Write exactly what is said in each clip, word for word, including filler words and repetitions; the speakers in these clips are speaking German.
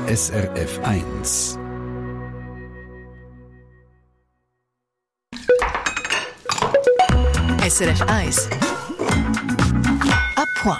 S R F eins. S R F eins. À point.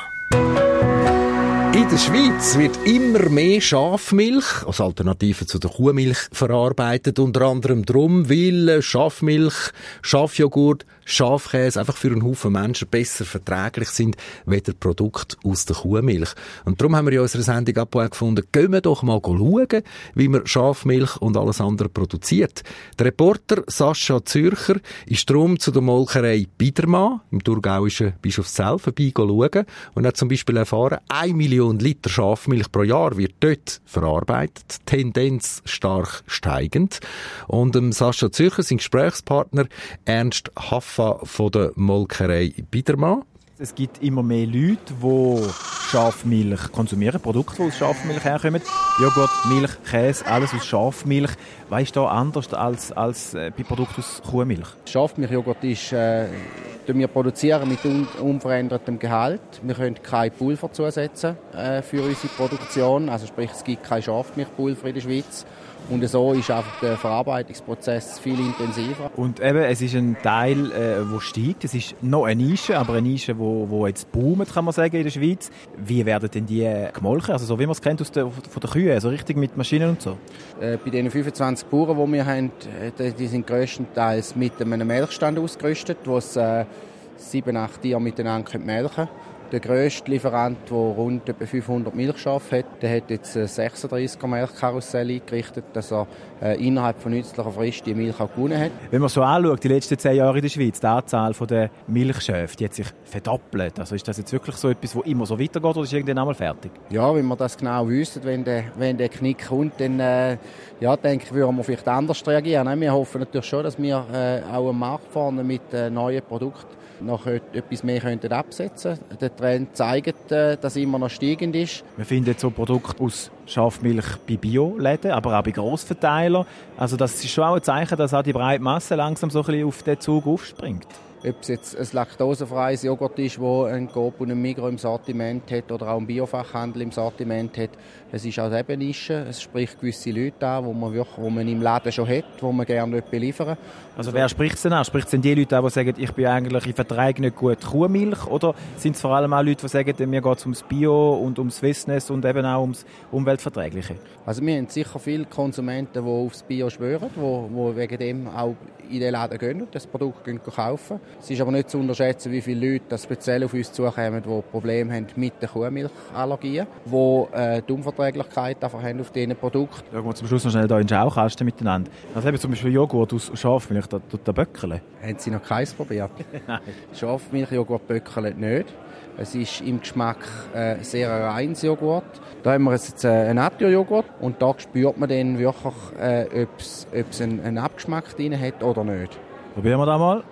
In der Schweiz wird immer mehr Schafmilch als Alternative zu der Kuhmilch verarbeitet. Unter anderem darum, weil Schafmilch, Schafjoghurt, Schafkäse einfach für einen Haufen Menschen besser verträglich sind, weder Produkte aus der Kuhmilch. Und darum haben wir in unserer Sendung «Apoe» gefunden, gehen wir doch mal schauen, wie man Schafmilch und alles andere produziert. Der Reporter Sascha Zürcher ist darum zu der Molkerei Biedermann im thurgauischen Bischofszell vorbeischauen und hat zum Beispiel erfahren, eine Million Liter Schafmilch pro Jahr wird dort verarbeitet, Tendenz stark steigend. Und ähm, Sascha Zürcher, sein Gesprächspartner Ernst Haffa von der Molkerei Biedermann. Es gibt immer mehr Leute, die Schafmilch konsumieren, Produkte, die aus Schafmilch herkommen. Joghurt, Milch, Käse, alles aus Schafmilch. Was ist da anders als, als bei Produkten aus Kuhmilch? Schafmilchjoghurt ist, äh, wir produzieren mit un- unverändertem Gehalt. Wir können kein Pulver zusetzen äh, für unsere Produktion. Also sprich, es gibt kein Schafmilchpulver in der Schweiz. Und so ist einfach der Verarbeitungsprozess viel intensiver. Und eben, es ist ein Teil, äh, wo steigt. Es ist noch eine Nische, aber eine Nische, wo, wo jetzt boomt, kann man sagen, in der Schweiz. Wie werden denn die gemolken? Also so wie man es kennt aus der, von der Kühe, also richtig mit Maschinen und so? Äh, bei den fünfundzwanzig Bauern, die wir haben, die, die sind grösstenteils mit einem Melkstand ausgerüstet, wo es äh, sieben, acht Tiere miteinander melken können. Der grösste Lieferant, der rund etwa fünfhundert Milchschafe hat, der hat jetzt ein sechsunddreißiger Milchkarussell eingerichtet, dass er äh, innerhalb von nützlicher Frist die Milch auch gewonnen hat. Wenn man so anschaut, die letzten zehn Jahre in der Schweiz, die Anzahl der Milchschafe, die hat sich verdoppelt. Also ist das jetzt wirklich so etwas, das immer so weitergeht, oder ist irgendwann einmal fertig? Ja, wenn wir das genau wüssten, wenn der, wenn der Knick kommt, dann äh, ja, denke ich, würden wir vielleicht anders reagieren. Wir hoffen natürlich schon, dass wir äh, auch am Markt vorne mit äh, neuen Produkten noch etwas mehr könnten absetzen könnten. Der Trend zeigt, dass immer noch steigend ist. Wir finden so Produkte aus Schafmilch bei Bioläden, aber auch bei Grossverteilern. Also das ist schon auch ein Zeichen, dass auch die breite Masse langsam so ein bisschen auf den Zug aufspringt. Ob es jetzt ein laktosefreies Joghurt ist, das ein Coop und ein Migros im Sortiment hat oder auch ein Biofachhandel im Sortiment hat, es ist auch eben Nische. Es spricht gewisse Leute an, die man, wirklich, die man im Laden schon hat, die man gerne beliefern. Also wer spricht es denn an? Spricht es denn die Leute an, die sagen, ich bin eigentlich, ich vertrage nicht gut Kuhmilch? Oder sind es vor allem auch Leute, die sagen, mir geht es ums Bio und ums Swissness und eben auch ums Umweltverträgliche? Also wir haben sicher viele Konsumenten, die aufs Bio schwören, die, die wegen dem auch in den Laden gehen und das Produkt gehen kaufen. Es ist aber nicht zu unterschätzen, wie viele Leute das speziell auf uns zukommen, die Probleme haben mit den Kuhmilchallergien, die äh, die Unverträglichkeit einfach haben auf diesen Produkten. Schauen wir zum Schluss noch schnell hier in den Schaukasten miteinander. Also eben zum Beispiel Joghurt aus Schafmilch, da tut der Böckeln. Haben Sie noch keins probiert? Nein. Schafmilchjoghurt böckeln nicht. Es ist im Geschmack äh, sehr ein reines Joghurt. Da haben wir jetzt äh, einen Natur-Joghurt und da spürt man dann wirklich, äh, ob es einen, einen Abgeschmack drin hat oder nicht. Probieren wir das mal.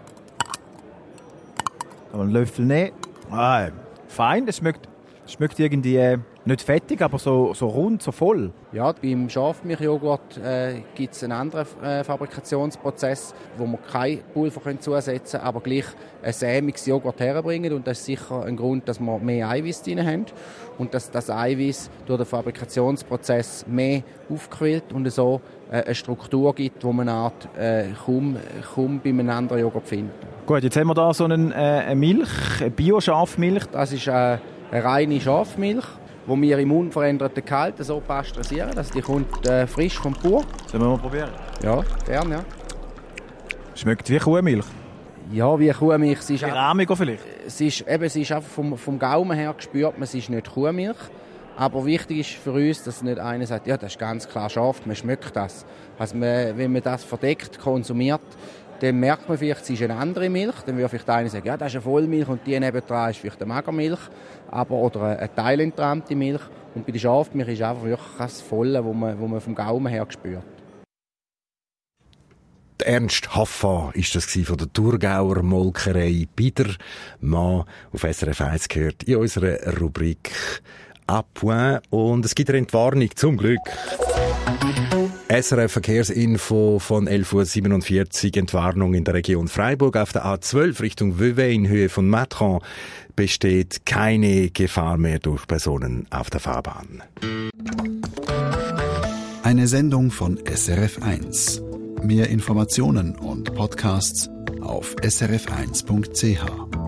Einen Löffel nehmen. Ah, fein, es schmeckt, schmeckt irgendwie äh, nicht fettig, aber so, so rund, so voll. Ja, beim Schafmilchjoghurt äh, gibt es einen anderen äh, Fabrikationsprozess, wo wir kein Pulver können zusetzen können, aber gleich ein sämiges Joghurt herbringen. Und das ist sicher ein Grund, dass wir mehr Eiweiß drin haben und dass das Eiweiß durch den Fabrikationsprozess mehr aufquillt und so äh, eine Struktur gibt, die man eine Art äh, kaum, kaum bei einem anderen Joghurt findet. Gut, jetzt haben wir da so einen, äh, eine Milch, eine Bio-Schafmilch. Das ist äh, eine reine Schafmilch, die wir im unveränderten Gehalt so pasteurisieren. Also die kommt äh, frisch vom Bauer. Sollen wir mal probieren? Ja, gerne, ja. Schmeckt wie Kuhmilch? Ja, wie Kuhmilch. Sie ist wie rahmiger vielleicht? Es ist, eben, es ist einfach vom, vom Gaumen her gespürt, man, es ist nicht Kuhmilch. Aber wichtig ist für uns, dass nicht einer sagt, ja, das ist ganz klar Schaf, man schmeckt das. Also man, wenn man das verdeckt konsumiert, dann merkt man vielleicht, es ist eine andere Milch. Dann würde vielleicht einer sagen, ja, das ist eine Vollmilch und die nebendran ist vielleicht eine Magermilch. Aber, oder eine teilentrahmte Milch. Und bei der Schafmilch ist einfach wirklich das Volle, wo man, wo man vom Gaumen her spürt. Ernst Haffa ist das von der Thurgauer Molkerei Biedermann auf S R F eins gehört in unserer Rubrik «À point». Und es gibt eine Entwarnung, zum Glück. S R F Verkehrsinfo von elf Uhr siebenundvierzig, Entwarnung in der Region Freiburg auf der A zwölf Richtung Vevey in Höhe von Matran besteht keine Gefahr mehr durch Personen auf der Fahrbahn. Eine Sendung von S R F eins. Mehr Informationen und Podcasts auf s r f eins punkt c h.